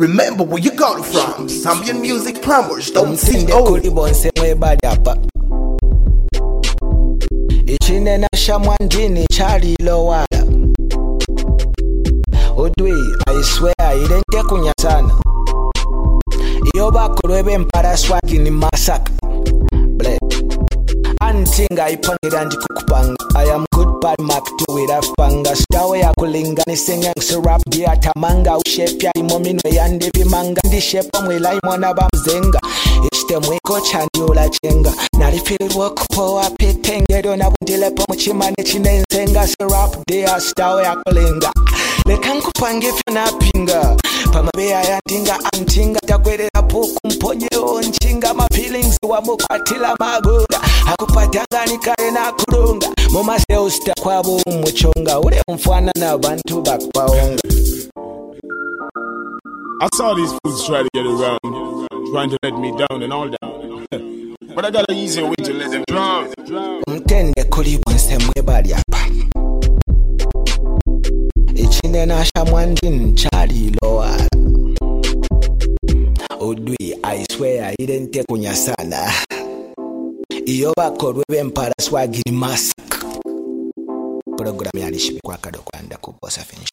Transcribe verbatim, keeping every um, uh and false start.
Remember where you got it from. Zambian Music Plumbers, don't see Mtinde kuli bonse mwebali apa. Ichine na shamwandini chali lowala. Odwi, I swear, idente kunyasana. Iyoba kulwebe mpara swagi ni masaka. Bled. Antinga ipangira ndi kukupanga. I am good bad mark to it afanga. Stawe ya kulinga ni singing syrup dia tamanga. Ushepya imomino yande vimanga. Ndi shepa mwila imona bamzenga. Ishte mwiko chandiula chenga. Narifiri wakupo apitengero na bundilepo mchimane chine nsenga. Syrup dia stawe ya kulinga. Lekankupange fina pinga. Pamabea ya tinga antinga. Takwere puku mponye onchinga. Ma feelings wa mukwatila magoga. Hakupatanga ni kare na kurunga. Moma se usta kwa bu mchonga. Ule mfwana na bantu bakwaonga. I saw these fools try to get around, trying to let me down and all that. But I got an easier way to let them drown. Mtende kuli bonse mwebali apa. Ichine na shamwandin chali loa. Odwi, I swear, idente kunyasana. Iyoba korwebe mpara swagiri masak. Program ya nishibi kwa kado kwa anda kubosa finish.